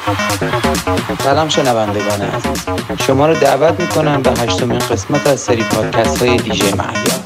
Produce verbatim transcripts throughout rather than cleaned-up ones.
سلام شنوندگان عزیز، شما رو دعوت میکنم به هشتمین قسمت از سری پادکست های دیجی مهیار.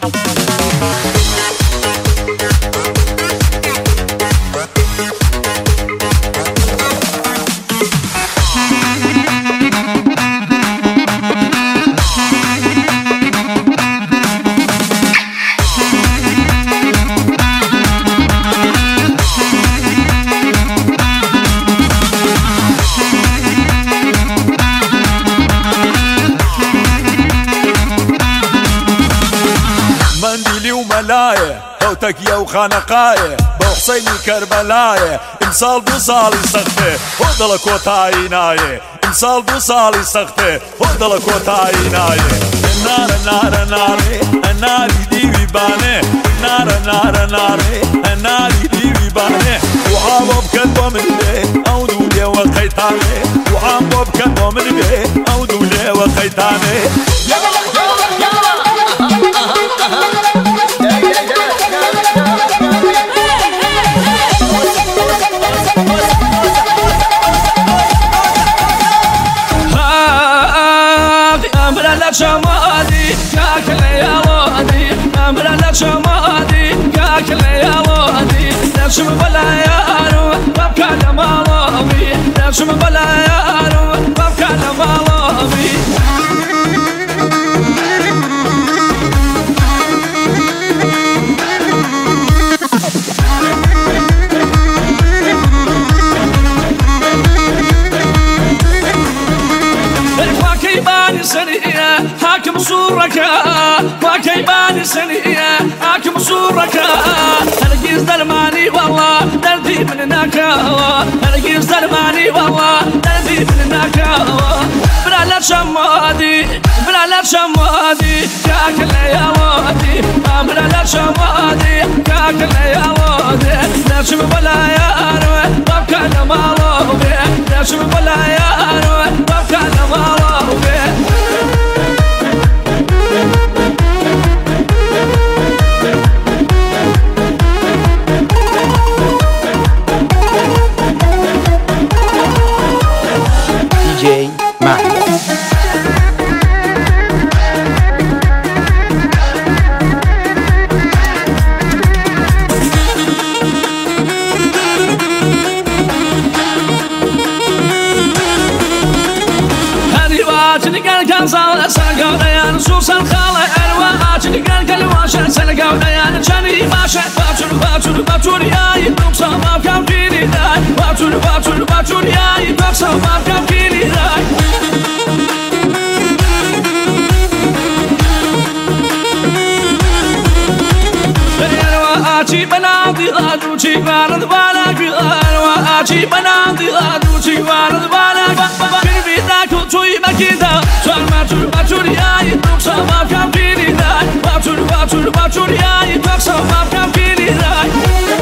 تكيا وخانقاية بحسيني كربلاية امسال بوصالي سخته ودلك وتايناية امسال بوصالي سخته ودلك وتايناية النار النار النار النار ديوي بانه النار النار النار النار ديوي بانه وعابب كدو من بيه او دولي وقيتاني وعابب كدو من بيه او دولي وقيتاني شمادي كاكل يا وادي امر لك شمادي كاكل يا وادي نفس بلا يارو ببكى لما لابي نفس بلا يارو ببكى لما لابي حاكم صورك وكيباني سنية حاكم صورك أنا جيز درماني والله دردي من النكاوة أنا جيز درماني والله دردي من النكاوة بلا لا شمادي بلا لا شمادي كاكل يا وادي بلا لا شمادي كاكل يا وادي نفس بلا يارو ببكى لما لابي نفس بلا يارو ببكى لما لابي دیجی مهیار. كان صار سلقوا ليان سوس الخالة الواج كان كل واش سلقوا ليان جاني ماشى باتور باتور باتور ياي بوكس ما كان فيني داي باتور باتور باتور ياي بوكس ما كان فيني داي أجي بنادي غادو جي بارد بالك أنا أجي بنادي غادو جي بارد بالك في بيتك توي مكيدا صار باتور باتور ياي بوكس ما كان فيني داي باتور باتور باتور ياي بوكس ما كان فيني داي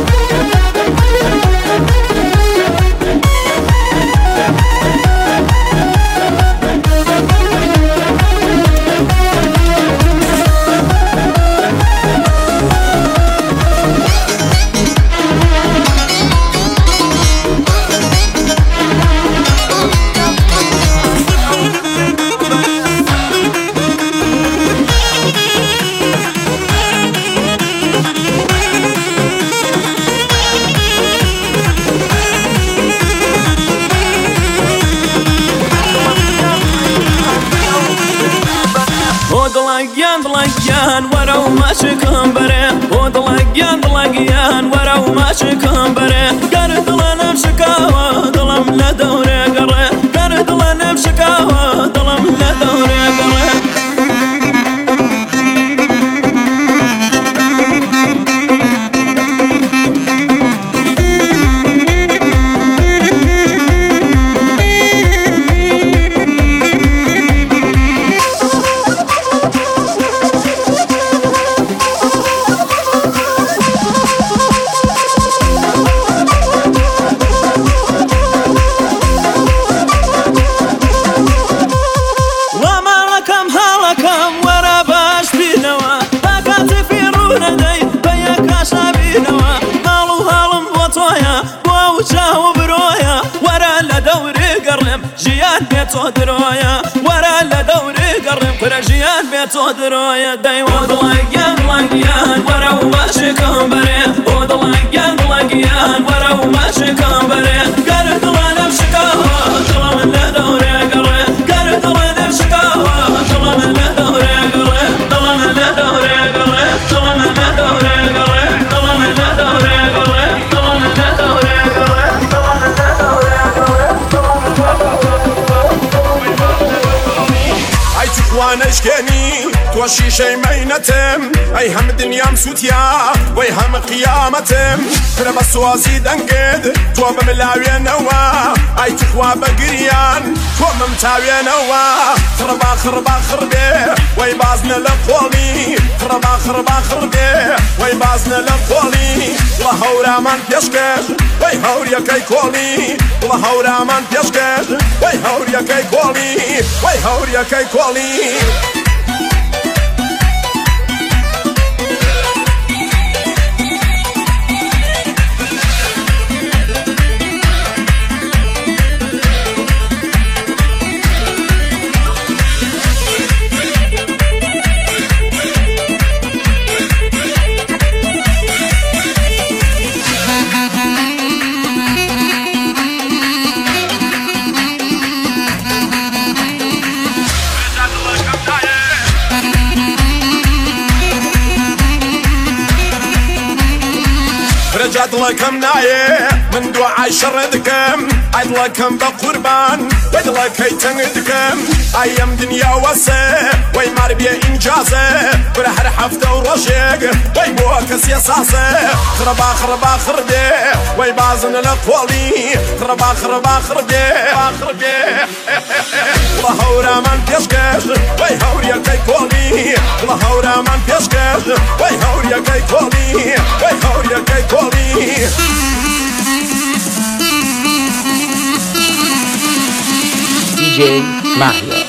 ضلقيان ورو ماشي كمبره وضلقيان ضلقيان ورو ماشي كمبره قرد لنا بشكاوى ظلم لدوري قره قرد لنا بشكاوى ظلم لدوري قره بيتو درويا ورا لدوري قرب قرشيان بيتو درويا داي ودلقيان لقيان ورا وماشي كمبري ودلقيان لقيان ورا وماشي كمبري قرد لنا بشكاوى طلع من لدوري قرب قرد لنا بشكاوى طلع من لدوري قرب طلع من لدوري قرب طلع من لدوري قرب طلع من لدوري قرب طلع من لدوري قرب طلع من لدوري اي تخوان اشكاني توشي شي مينتم اي هم الدنيا مسوتيا وي هم قيامتم ترى بس وازيد انقد تو بملاوي نوا اي تخوا بقريان تو ممتاوي نوا ترى باخر باخر بيه وي بازنا لقولي ترى باخر باخر بيه وي بازنا لقولي والله هورا من بيشكش وي هوريا كي كولي والله هورا من بيشكش وي هوريا كي كولي وي هوريا كي كولي رجعت لكم نايه من دعاء شردكم عيد لكم بقربان ويد لك هيتندكم ايام دنيا وسه وي ماربيا انجازه برح رحفته ورشيق وي بوك سياساسه خرب اخر باخر بيه وي بازن لقولي خرب اخر باخر بيه باخر بيه والله هورا من بيشكش وي هوريا كي كولي والله هورا من بيشكش وي هوريا كي كولي وي هوريا كي كولي دي جي محيا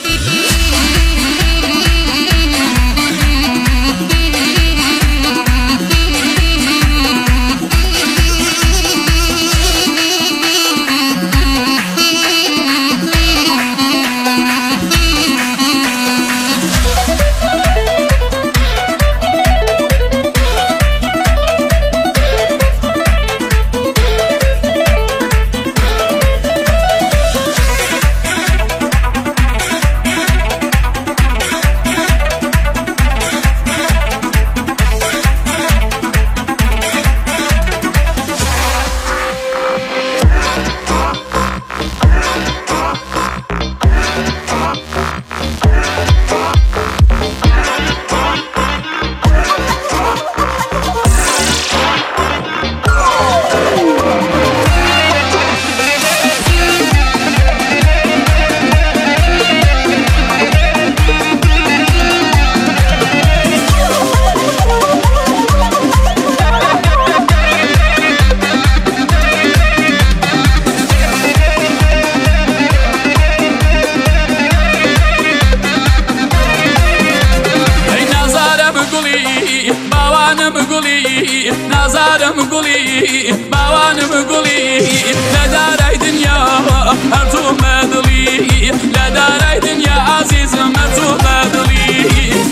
نازارم قولي باوانم قولي لداري دنيا هرتو مدلي لداري دنيا عزيز مرتو مدلي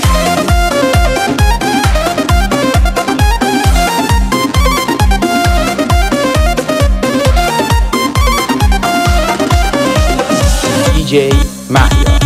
دي جي محيا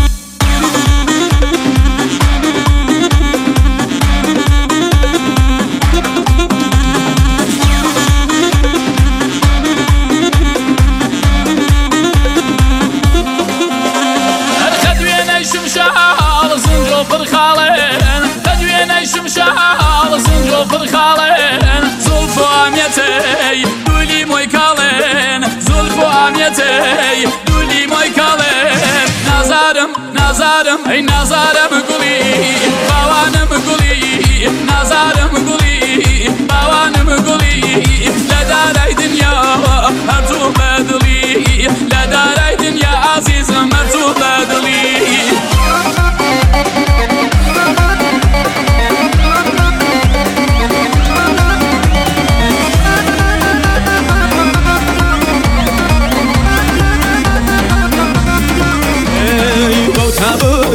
شمشال زنجو فرخالين زلفو عميتي دولي موي كالين زلفو عميتي دولي موي كالين نازارم نازارم اي نازارم قولي باوانم قولي نازارم قولي باوانم قولي لداري دنيا هرتو بدلي لداري دنيا عزيز مرتو بدلي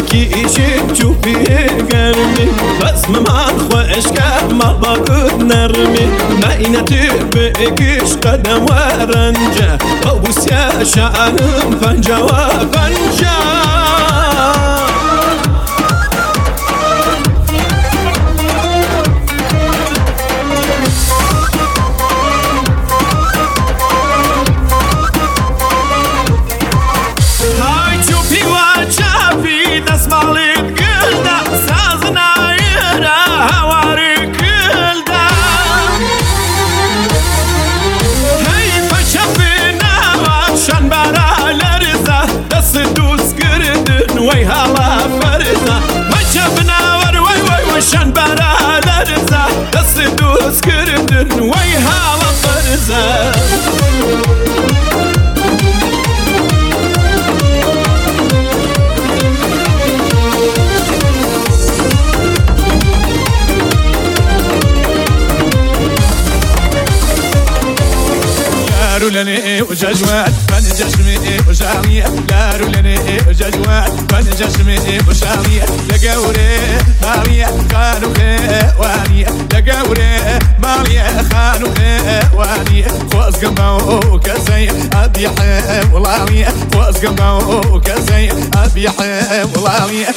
كيشك تشوفي قلبي خصم ما خوش كما باقود نرمي ما ينتبقش قدم ورنجة أبوس يا شعرم فنجة وفنجة وي هلا فرزة ما شفنا وروي وي وشان برا لرزة تصدوس كردن وي هلا فرزة لارو لني وججوات من جسمي وشامية لارو لني وججوات من جسمي وشامية لقوري مالية خانو خوانية لقوري مالية خانو خوانية فوز قمو كزي أبيح ولامية فوز قمو كزي أبيح ولامية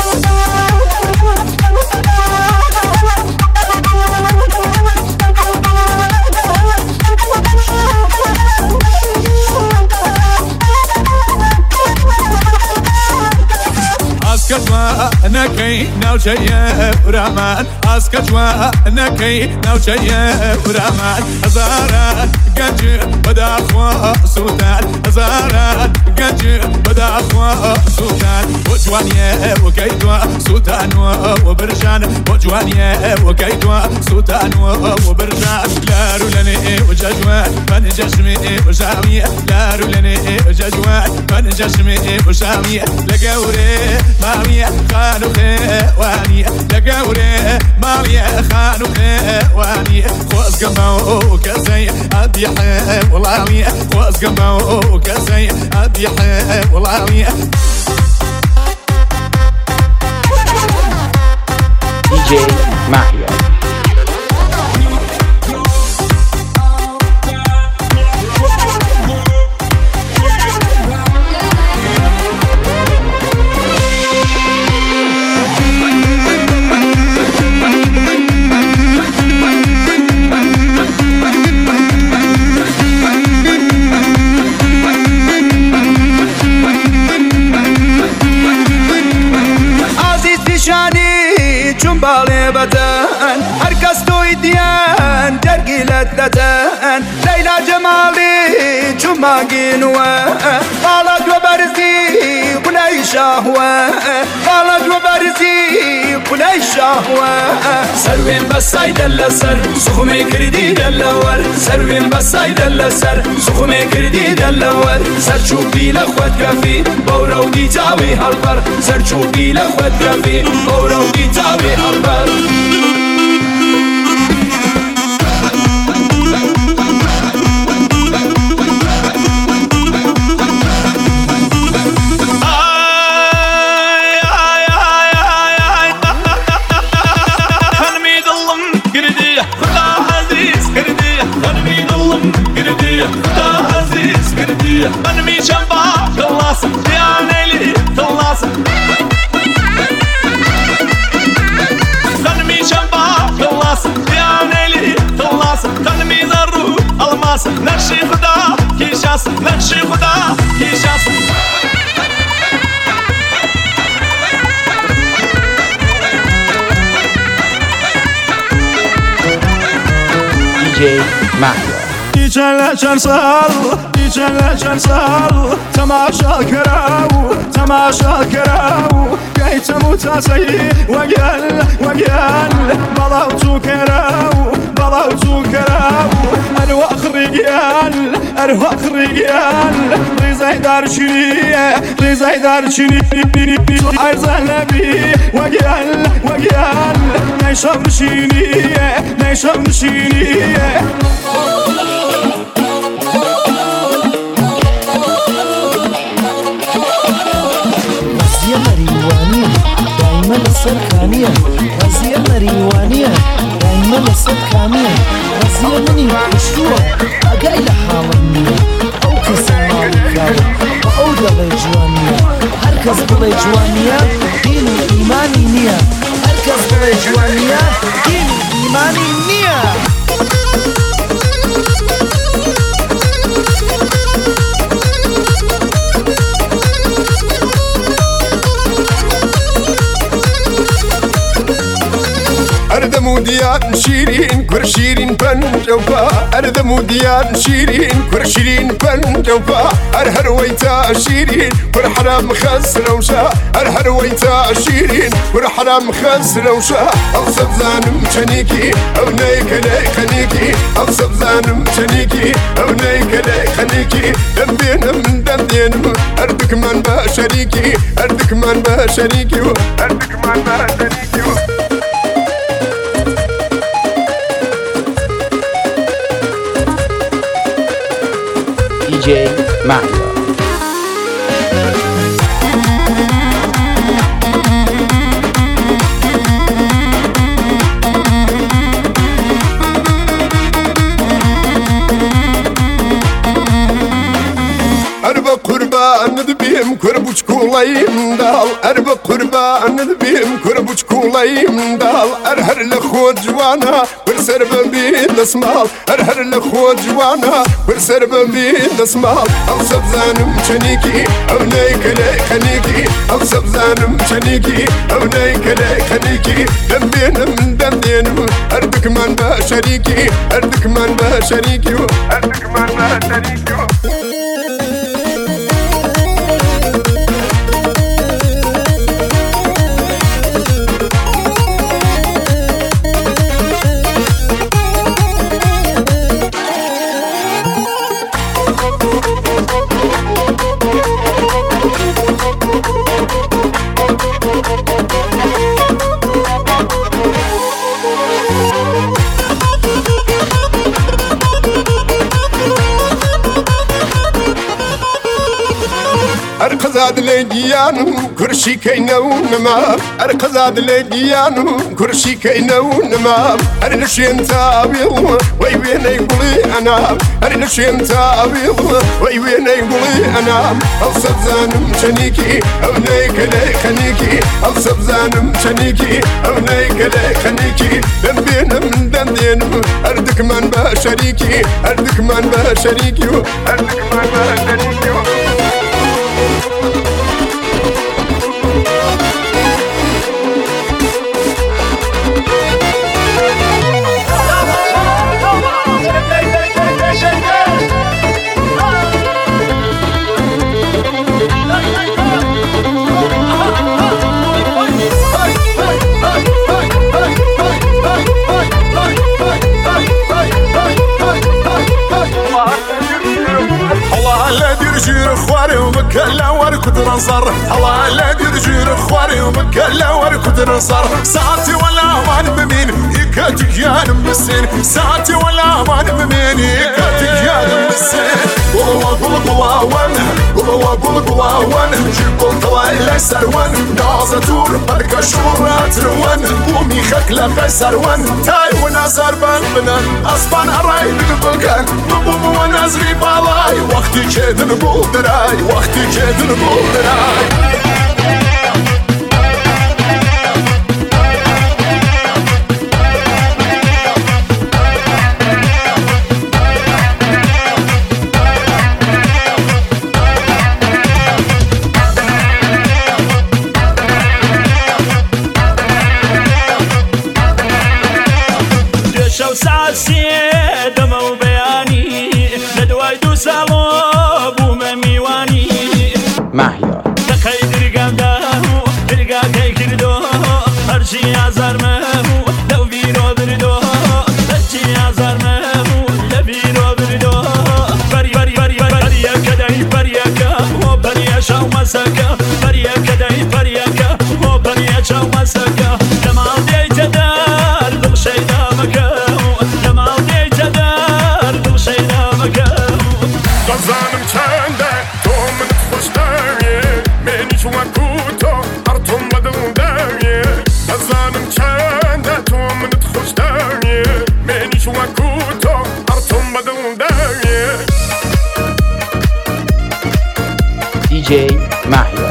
أسكتوا نكي نوشية ورمان أسكتوا نكي نوشية ورمان أزارات قنجي بدا أخوة سلطان أزارات قنجي بدا أخوة سلطان وجوانية وكيدوا سلطان وبرجان وجوانية وكيدوا سلطان وبرجان لارو لني وججوان من جسمي وشامية لارو لني وججوان من جسمي وشامية لقوري مالية خانو خوانية لقوري مالية خانو خوانية خوز قمو كزي أبيح ولامية خوز قمو كزي أبيح ولامية دي جي معيار بالي بدن هركز توي ديان درقي لذتن ليلى جمالي جماقي نوى طالت وبرزي بلاي شهوة طالت وبرزي بلاي شهوة سروين بس يدل سر سخمي كردي دلور سروين بس يدل سر سخمي كردي دلور سر شوفي لخوت كفي بورو دي تاوي هالبر سر شوفي لخوت كفي بورو دي تاوي هالبر أنا مي شنبا خلاص يا نيلي خلاص أنا مي شنبا خلاص يا نيلي خلاص أنا مي ضرو الماس نخشي خدا كيشاس نخشي خدا كيشاس دي جي معيار يجعل شنصال يجعل شنصال تماشا كراو تماشا كراو كي تموت سي وقال وقال بضوت كراو بضوت كراو أرواح رجال أرواح رجال رزاي دارشني رزاي دارشني أرزل بي وقال وقال نشمشيني نشمشيني مزية مريوانية جوانیە ڕزیە مەریوانیە دایمە لەسەر کامیە ڕزیە منی پشتووە ئاگای لە حاڵم نییە ئەو کەسە ماڵی کراوە بە ئەو دەڵێ جوانیە هەر کەس بڵێ جوانیە دین و ئیمانی نییە هەر کەس بڵێ جوانیە دین و ئیمانی نییە أردم وديان شيرين كور شيرين بنجوفا أردم وديان شيرين كور شيرين بنجوفا أرهر ويتا شيرين كور حرام خسر وشا أرهر ويتا شيرين كور حرام خسر وشا أوصف زانم شنيكي أو نيك لي خنيكي أوصف زانم شنيكي أو نيك لي خنيكي دمبين من دمبين أردك من بشريكي أردك من بشريكي أردك من بشريكي دي جي معيار. أربع قربان ذبيم كربوش كولايم دال أربع قربان ذبيم كربوش كولايم دال أرهر لخو جوانا ورسر ببيد اسمال أرهر لخو جوانا ورسر ببيد اسمال أو سبزانم شنيكي أو نيك لي خنيكي أو سبزانم شنيكي أو نيك لي خنيكي دمبين من دمبين أردك من بشريكي أردك من بشريكي أردك من بشريكي أرقزاد لجيانو كرشي كينو نمام أرقزاد لجيانو كرشي كينو نمام أرنشين تابيل ويوين يقولي أنا أرنشين تابيل ويوين يقولي أنا أوصف زانم شنيكي أو نيك لي خنيكي أوصف زانم شنيكي أو نيك لي خنيكي دمبين من دمبين أردك من بشريكي أردك من بشريكي أردك من بشريكي ومكلا وركض نصر الله لا يرجير خواري ومكلا وركض نصر ساعتي ولا مان بمين يكاتك يا نمسين ساعتي ولا مان بمين يكاتك يا نمسين قولوا قولوا قولوا وان قولوا قولوا قولوا وان جيبوا طلع إلى سروان نازة تور بركة شورات روان قومي خكلا قيسر وان تاي ونازر بان بنان أصبان أراي بقبلكان ببوم ونازري بالاي وقتي كيد نقول دراي وقتي كيد نقول دراي شو ساعة سيدة مو بياني ندواي دو سالوب ومميواني معيار. تخيل رقام داهو رقا كي كردو هرشي عزار مهو لو بيرو بردو هرشي عزار مهو لو بيرو بردو بري بري بري بريا كداي بريا كا هو بريا شاو مسكا بريا كداي بريا كا هو بريا شاو مسكا جمال دي جدار دل شيدا مكا Kazanım çende, doğumun kuşları, meni şu akuto, artumladım devye. Kazanım جی مهیار.